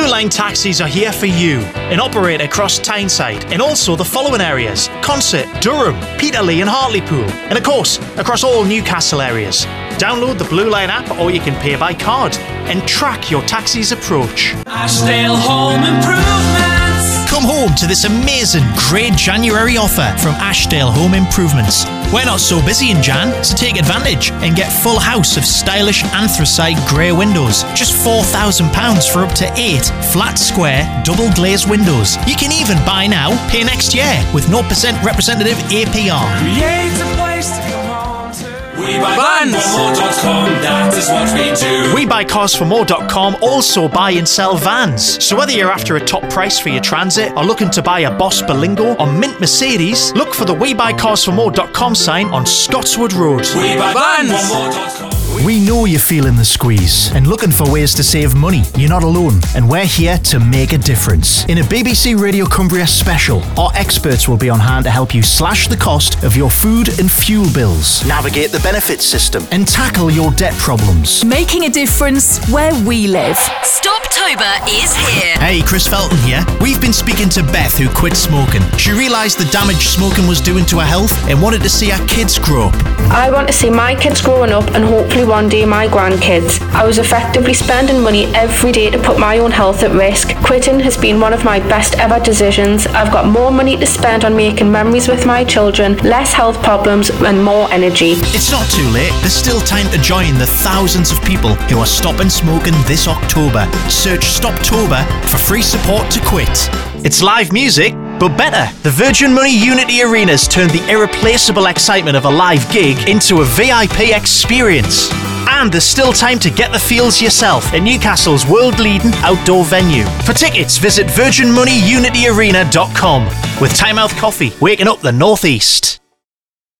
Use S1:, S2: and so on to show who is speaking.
S1: Blue Line taxis are here for you and operate across Tyneside and also the following areas: Consett, Durham, Peterlee and Hartlepool, and of course across all Newcastle areas. Download the Blue Line app or you can pay by card and track your taxi's approach.
S2: Ashdale Home Improvements.
S1: Come home to this amazing great January offer from Ashdale Home Improvements. We're not so busy in Jan, so take advantage and get full house of stylish anthracite grey windows. Just £4,000 for up to 8 flat square double glazed windows. You can even buy now, pay next year with 0% representative APR.
S2: Create a place to come home to. WeBuyCarsForMore.com, that is what we do.
S1: WeBuyCarsForMore.com also buy and sell vans. So whether you're after a top price for your Transit or looking to buy a Boss Berlingo or mint Mercedes, look for the WeBuyCarsForMore.com sign on Scotswood Road.
S2: WeBuyCarsForMore.com.
S1: We know you're feeling the squeeze and looking for ways to save money. You're not alone, and we're here to make a difference. In a BBC Radio Cumbria special, our experts will be on hand to help you slash the cost of your food and fuel bills, navigate the benefits system, and tackle your debt problems.
S3: Making a difference where we live.
S4: Stoptober is here.
S1: Hey, Chris Felton here. We've been speaking to Beth, who quit smoking. She realised the damage smoking was doing to her health and wanted to see her kids grow up.
S5: I want to see my kids growing up and hopefully one day my grandkids. I was effectively spending money every day to put my own health at risk. Quitting has been one of my best ever decisions. I've got more money to spend on making memories with my children, less health problems and more energy.
S1: It's not too late. There's still time to join the thousands of people who are stopping smoking this October. Search Stoptober for free support to quit. It's live music, but better. The Virgin Money Unity Arenas turned the irreplaceable excitement of a live gig into a VIP experience. And there's still time to get the feels yourself at Newcastle's world-leading outdoor venue. For tickets, visit virginmoneyunityarena.com. With Time Out Coffee, waking up the Northeast.